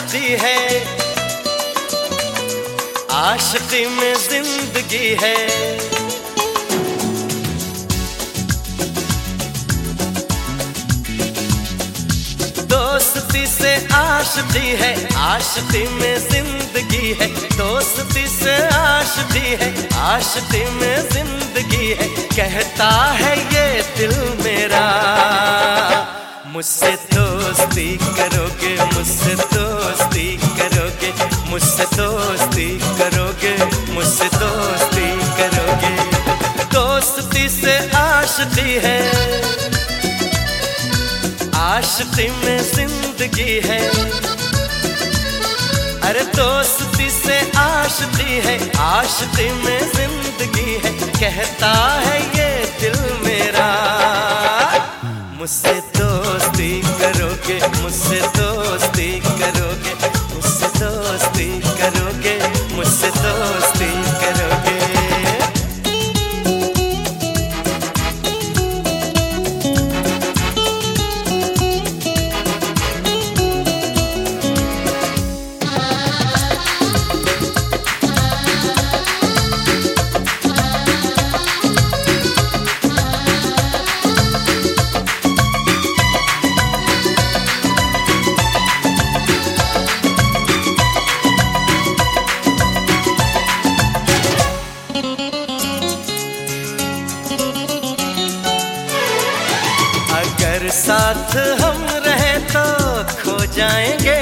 आशिकी है, आशिकी में जिंदगी है। दोस्ती से आशिकी है, आशिकी में जिंदगी है। दोस्ती से आशिकी है, आशिकी में जिंदगी है। कहता है ये दिल मेरा, मुझसे दोस्ती करोगे, मुझसे दोस्ती करोगे, मुझसे दोस्ती करोगे, मुझसे दोस्ती करोगे। दोस्ती से आशिकी है, आशिकी में जिंदगी है। अरे दोस्ती से आशिकी है, आशिकी में जिंदगी है। कहता है ये दिल मेरा, मुझसे दोस्ती करोगे, मुझसे दोस्ती करोगे, मुझसे दोस्ती करोगे, मुझसे दोस्ती करोगे। अगर साथ हम रहे तो खो जाएंगे,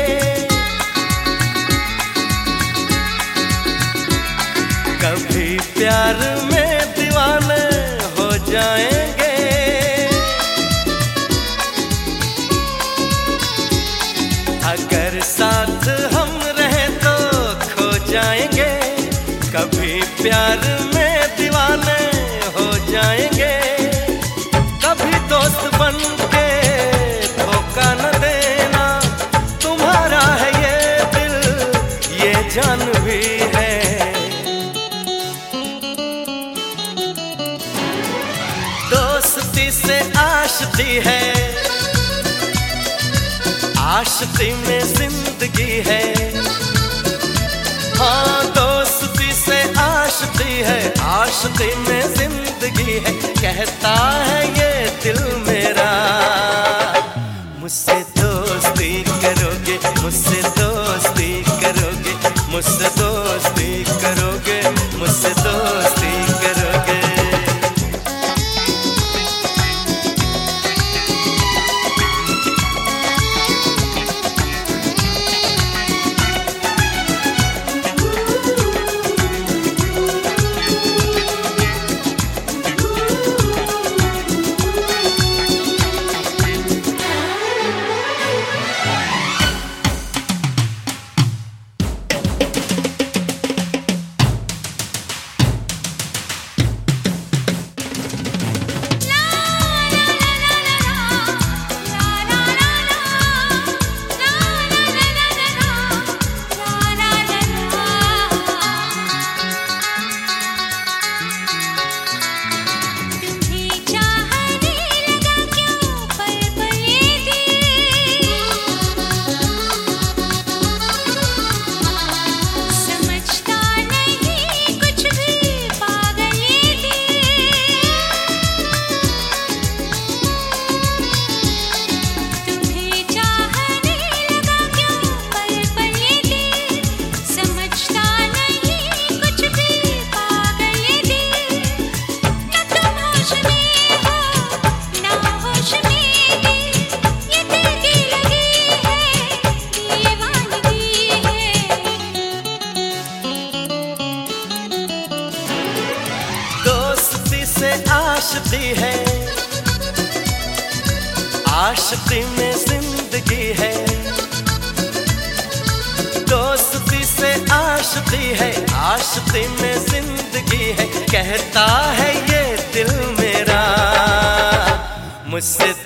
कभी प्यार में दीवाने हो जाएंगे। अगर साथ हम रहे तो खो जाएंगे, कभी प्यार में दीवाने हो जाएंगे। दोस्त बन के धोखा न देना, तुम्हारा है ये दिल, ये जान भी है। दोस्ती से आशिकी है, आशिकी में जिंदगी है। हाँ दोस्ती से आशिकी है, आशिकी में जिंदगी है। कहता है ये दिल मेरा, मुझसे दोस्ती करोगे, मुझसे दोस्ती करोगे, मुझसे दोस्ती करोगे, मुझसे दोस्ती करोगे। आशिकी है, आशिकी में जिंदगी है। दोस्ती से आशिकी है, आशिकी में जिंदगी है। कहता है ये दिल मेरा, मुझसे